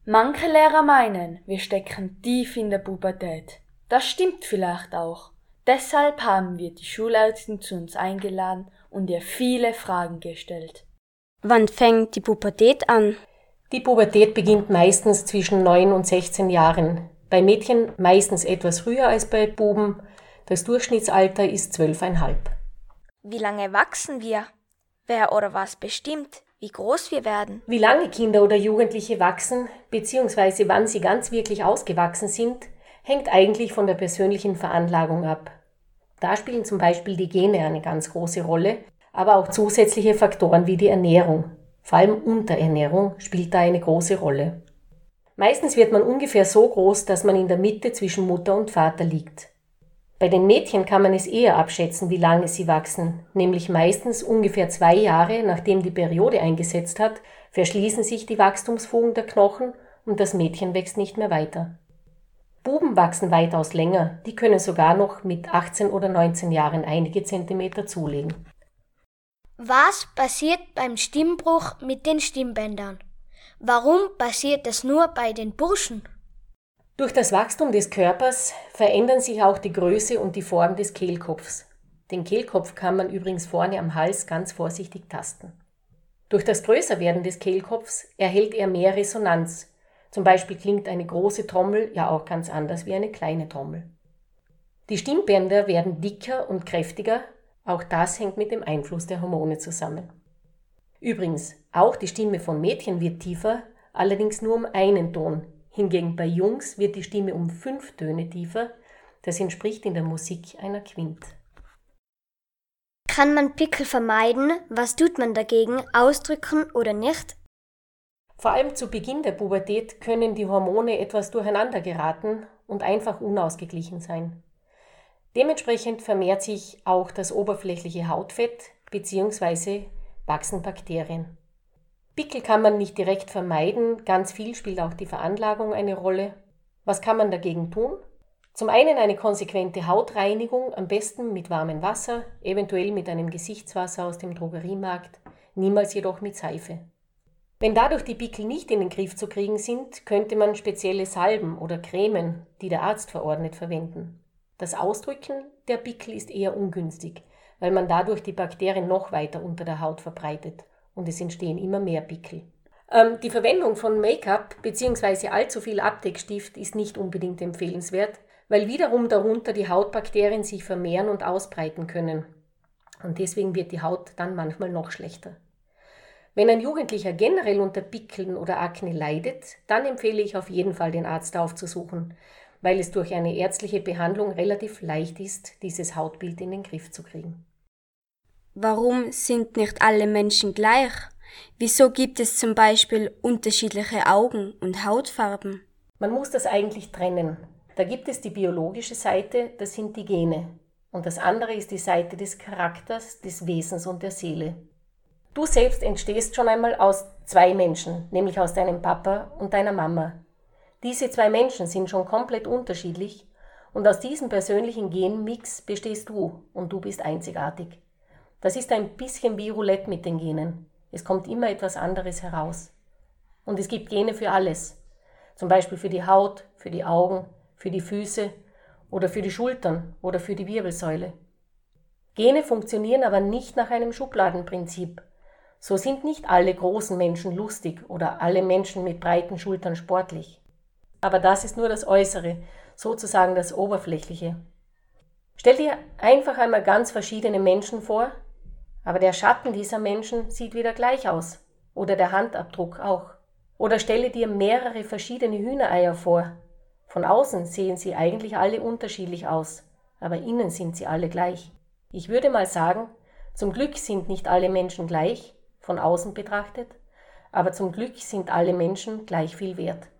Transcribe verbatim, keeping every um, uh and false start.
Manche Lehrer meinen, wir stecken tief in der Pubertät. Das stimmt vielleicht auch. Deshalb haben wir die Schulärztin zu uns eingeladen und ihr viele Fragen gestellt. Wann fängt die Pubertät an? Die Pubertät beginnt meistens zwischen neun und sechzehn Jahren. Bei Mädchen meistens etwas früher als bei Buben. Das Durchschnittsalter ist zwölfeinhalb. Wie lange wachsen wir? Wer oder was bestimmt, wie groß wir werden? Wie lange Kinder oder Jugendliche wachsen, beziehungsweise wann sie ganz wirklich ausgewachsen sind, hängt eigentlich von der persönlichen Veranlagung ab. Da spielen zum Beispiel die Gene eine ganz große Rolle, aber auch zusätzliche Faktoren wie die Ernährung. Vor allem Unterernährung spielt da eine große Rolle. Meistens wird man ungefähr so groß, dass man in der Mitte zwischen Mutter und Vater liegt. Bei den Mädchen kann man es eher abschätzen, wie lange sie wachsen, nämlich meistens ungefähr zwei Jahre, nachdem die Periode eingesetzt hat, verschließen sich die Wachstumsfugen der Knochen und das Mädchen wächst nicht mehr weiter. Buben wachsen weitaus länger, die können sogar noch mit achtzehn oder neunzehn Jahren einige Zentimeter zulegen. Was passiert beim Stimmbruch mit den Stimmbändern? Warum passiert das nur bei den Burschen? Durch das Wachstum des Körpers verändern sich auch die Größe und die Form des Kehlkopfs. Den Kehlkopf kann man übrigens vorne am Hals ganz vorsichtig tasten. Durch das Größerwerden des Kehlkopfs erhält er mehr Resonanz. Zum Beispiel klingt eine große Trommel ja auch ganz anders wie eine kleine Trommel. Die Stimmbänder werden dicker und kräftiger, auch das hängt mit dem Einfluss der Hormone zusammen. Übrigens, auch die Stimme von Mädchen wird tiefer, allerdings nur um einen Ton. Hingegen bei Jungs wird die Stimme um fünf Töne tiefer, das entspricht in der Musik einer Quint. Kann man Pickel vermeiden? Was tut man dagegen? Ausdrücken oder nicht? Vor allem zu Beginn der Pubertät können die Hormone etwas durcheinander geraten und einfach unausgeglichen sein. Dementsprechend vermehrt sich auch das oberflächliche Hautfett bzw. wachsen Bakterien. Pickel kann man nicht direkt vermeiden, ganz viel spielt auch die Veranlagung eine Rolle. Was kann man dagegen tun? Zum einen eine konsequente Hautreinigung, am besten mit warmem Wasser, eventuell mit einem Gesichtswasser aus dem Drogeriemarkt, niemals jedoch mit Seife. Wenn dadurch die Pickel nicht in den Griff zu kriegen sind, könnte man spezielle Salben oder Cremen, die der Arzt verordnet, verwenden. Das Ausdrücken der Pickel ist eher ungünstig, weil man dadurch die Bakterien noch weiter unter der Haut verbreitet und es entstehen immer mehr Pickel. Ähm, die Verwendung von Make-up bzw. allzu viel Abdeckstift ist nicht unbedingt empfehlenswert, weil wiederum darunter die Hautbakterien sich vermehren und ausbreiten können. Und deswegen wird die Haut dann manchmal noch schlechter. Wenn ein Jugendlicher generell unter Pickeln oder Akne leidet, dann empfehle ich auf jeden Fall den Arzt aufzusuchen, weil es durch eine ärztliche Behandlung relativ leicht ist, dieses Hautbild in den Griff zu kriegen. Warum sind nicht alle Menschen gleich? Wieso gibt es zum Beispiel unterschiedliche Augen und Hautfarben? Man muss das eigentlich trennen. Da gibt es die biologische Seite, das sind die Gene. Und das andere ist die Seite des Charakters, des Wesens und der Seele. Du selbst entstehst schon einmal aus zwei Menschen, nämlich aus deinem Papa und deiner Mama. Diese zwei Menschen sind schon komplett unterschiedlich und aus diesem persönlichen Genmix bestehst du und du bist einzigartig. Das ist ein bisschen wie Roulette mit den Genen. Es kommt immer etwas anderes heraus. Und es gibt Gene für alles. Zum Beispiel für die Haut, für die Augen, für die Füße oder für die Schultern oder für die Wirbelsäule. Gene funktionieren aber nicht nach einem Schubladenprinzip. So sind nicht alle großen Menschen lustig oder alle Menschen mit breiten Schultern sportlich. Aber das ist nur das Äußere, sozusagen das Oberflächliche. Stell dir einfach einmal ganz verschiedene Menschen vor, aber der Schatten dieser Menschen sieht wieder gleich aus. Oder der Handabdruck auch. Oder stelle dir mehrere verschiedene Hühnereier vor. Von außen sehen sie eigentlich alle unterschiedlich aus, aber innen sind sie alle gleich. Ich würde mal sagen, zum Glück sind nicht alle Menschen gleich, von außen betrachtet, aber zum Glück sind alle Menschen gleich viel wert.